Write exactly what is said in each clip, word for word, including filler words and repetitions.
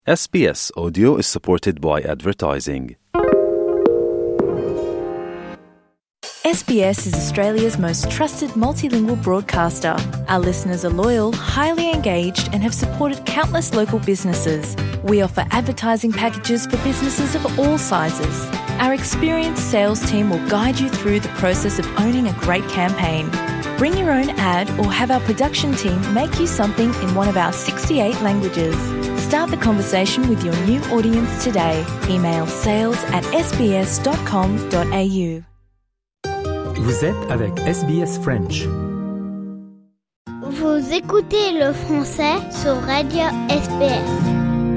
S B S Audio is supported by advertising. S B S is Australia's most trusted multilingual broadcaster. Our listeners are loyal, highly engaged, and have supported countless local businesses. We offer advertising packages for businesses of all sizes. Our experienced sales team will guide you through the process of owning a great campaign. Bring your own ad or have our production team make you something in one of our sixty-eight languages. Start the conversation with your new audience today. Email sales at s b s dot com dot a u. Vous êtes avec S B S French. Vous écoutez le français sur Radio S B S.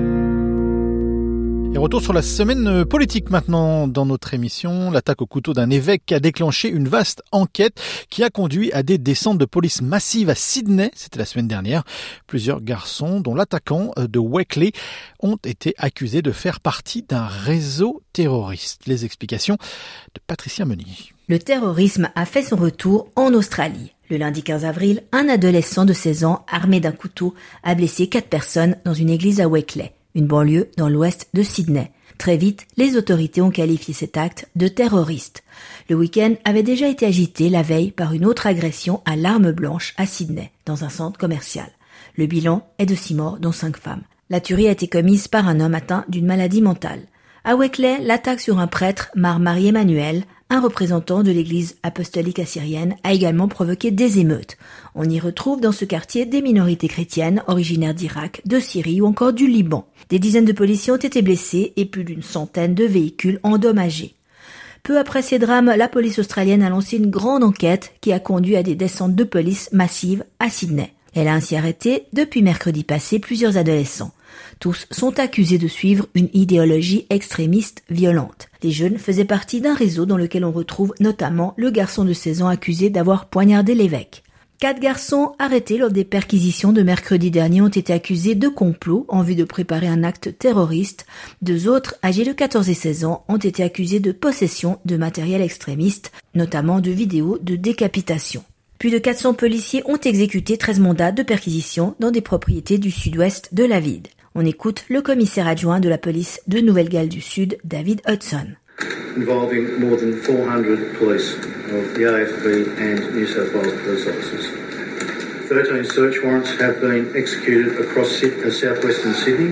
Et retour sur la semaine politique maintenant dans notre émission. L'attaque au couteau d'un évêque a déclenché une vaste enquête qui a conduit à des descentes de police massives à Sydney. C'était la semaine dernière. Plusieurs garçons, dont l'attaquant de Wakeley, ont été accusés de faire partie d'un réseau terroriste. Les explications de Patricia Meunier. Le terrorisme a fait son retour en Australie. Le lundi quinze avril, un adolescent de seize ans, armé d'un couteau, a blessé quatre personnes dans une église à Wakeley, une banlieue dans l'ouest de Sydney. Très vite, les autorités ont qualifié cet acte de terroriste. Le week-end avait déjà été agité la veille par une autre agression à l'arme blanche à Sydney, dans un centre commercial. Le bilan est de six morts, dont cinq femmes. La tuerie a été commise par un homme atteint d'une maladie mentale. À Wakeley, l'attaque sur un prêtre, Mar Marie-Emmanuel, un représentant de l'église apostolique assyrienne, a également provoqué des émeutes. On y retrouve dans ce quartier des minorités chrétiennes originaires d'Irak, de Syrie ou encore du Liban. Des dizaines de policiers ont été blessés et plus d'une centaine de véhicules endommagés. Peu après ces drames, la police australienne a lancé une grande enquête qui a conduit à des descentes de police massives à Sydney. Elle a ainsi arrêté, depuis mercredi passé, plusieurs adolescents. Tous sont accusés de suivre une idéologie extrémiste violente. Les jeunes faisaient partie d'un réseau dans lequel on retrouve notamment le garçon de seize ans accusé d'avoir poignardé l'évêque. Quatre garçons arrêtés lors des perquisitions de mercredi dernier ont été accusés de complot en vue de préparer un acte terroriste. Deux autres, âgés de quatorze et seize ans, ont été accusés de possession de matériel extrémiste, notamment de vidéos de décapitation. Plus de quatre cents policiers ont exécuté treize mandats de perquisition dans des propriétés du sud-ouest de la ville. On écoute le commissaire adjoint de la police de Nouvelle-Galles du Sud, David Hudson. Involving more than four hundred police of the A F P and New South Wales police officers. thirteen search warrants have been executed across uh, southwestern Sydney.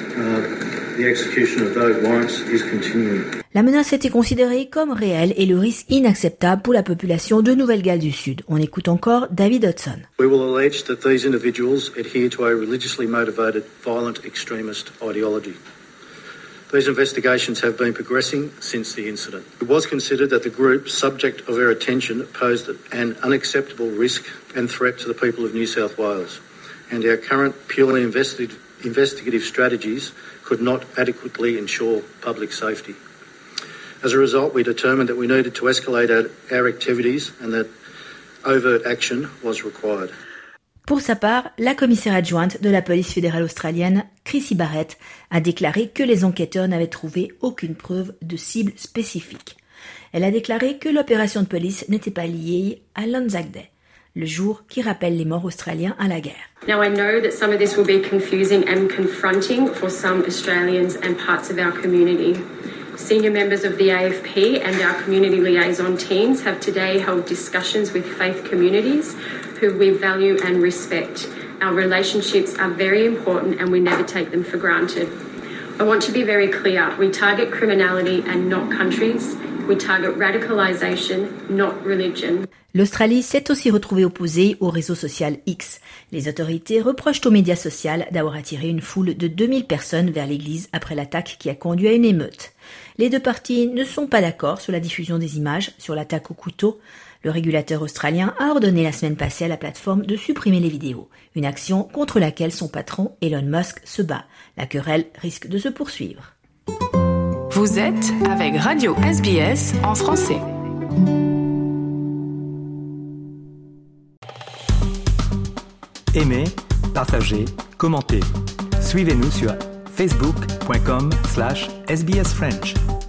Uh, the execution of those warrants is continuing. La menace a été considérée comme réelle et le risque inacceptable pour la population de Nouvelle-Galles du Sud. On écoute encore David Hudson. We will allege that these individuals adhere to a religiously motivated violent extremist ideology. These investigations have been progressing since the incident. It was considered that the group, subject of our attention, posed an unacceptable risk and threat to the people of New South Wales, and our current purely investigative, investigative strategies could not adequately ensure public safety. As a result, we determined that we needed to escalate our, our activities and that overt action was required. Pour sa part, la commissaire adjointe de la police fédérale australienne, Chrissy Barrett, a déclaré que les enquêteurs n'avaient trouvé aucune preuve de cible spécifique. Elle a déclaré que l'opération de police n'était pas liée à l'Anzac Day, le jour qui rappelle les morts australiens à la guerre. Now I know that some of this will be confusing and confronting for some Australians and parts of our community. Senior members of the A F P and our community liaison teams have today held discussions with faith communities who we value and respect. Our relationships are very important and we never take them for granted. I want to be very clear. We target criminality and not countries. We target radicalisation, not religion. L'Australie s'est aussi retrouvée opposée au réseau social X. Les autorités reprochent aux médias sociaux d'avoir attiré une foule de deux mille personnes vers l'église après l'attaque qui a conduit à une émeute. Les deux parties ne sont pas d'accord sur la diffusion des images sur l'attaque au couteau. Le régulateur australien a ordonné la semaine passée à la plateforme de supprimer les vidéos, une action contre laquelle son patron Elon Musk se bat. La querelle risque de se poursuivre. Vous êtes avec Radio S B S en français. Aimez, partagez, commentez. Suivez-nous sur facebook point com slash S B S French.